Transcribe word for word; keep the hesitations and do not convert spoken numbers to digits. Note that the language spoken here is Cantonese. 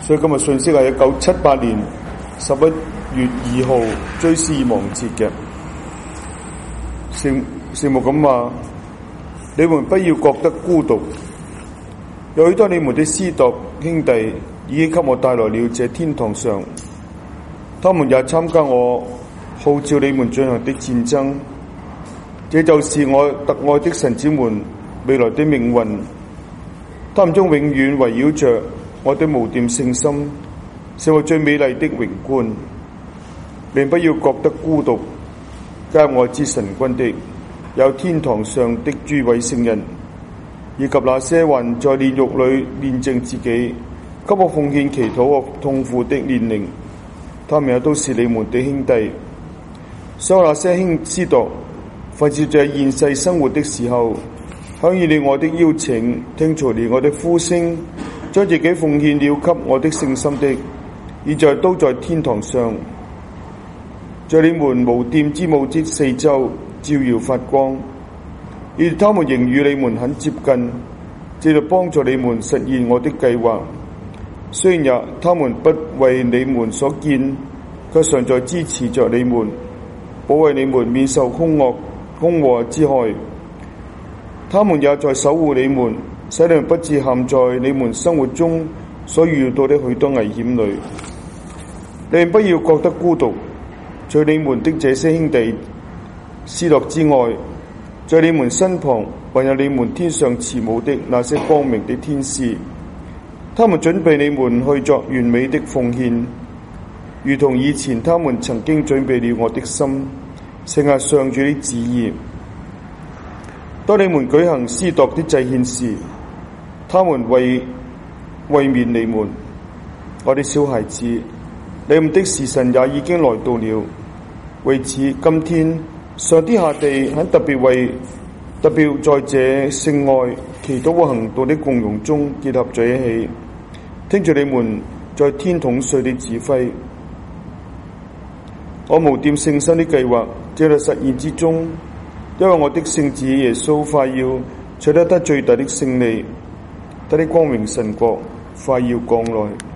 所以今日信息係一九七八年十一月二號追思亡節嘅。聖聖母咁話：你們不要覺得孤獨，有許多你們的司鐸兄弟已經給我帶來了這天堂上，他們也參加我號召你們進行的戰爭。這就是我特愛的神子們未來的命運，他們將永遠圍繞着我的無玷聖心，成為最美麗的榮冠。並不要覺得孤獨，加入我之神軍的有天堂上的諸位聖人，以及那些還在煉獄裏煉淨自己，給我奉獻祈禱和痛苦的煉靈，他們也都是你們的兄弟。所有那些兄司鐸，凡是在現世生活的時候，響應了我的邀請，聽從了我的呼聲，將自己奉獻了給我的聖心的，現在都在天堂上，在你們無玷之母之四周照耀發光，而他們仍與你們很接近，藉着幫助你們實現我的計劃。雖然也他們不為你們所見，卻常在支持着你們，保衛你們免受兇惡兇禍之害。他們也在守護你們，使你們不致陷在你們生活中所遇到的許多危險裏。你們不要覺得孤獨，除你們的這些兄弟司鐸之外，在你們身旁還有你們天上慈母的那些光明的天使，他們準備你們去作完美的奉獻，如同以前他們曾經準備了我的心，誠行上主的旨意。當你們舉行司鐸的祭獻時，他們為慰勉你們，我的小孩子，你們的時辰也已經來到了。為此，今天上天下地很特別為特別在這聖愛祈禱和行動的共融中結合在一起，聽住你們在天統稅的指揮。我無玷聖心的計劃正在實現之中，因為我的聖子耶穌快要取得得最大的勝利，他的光榮神國快要降來。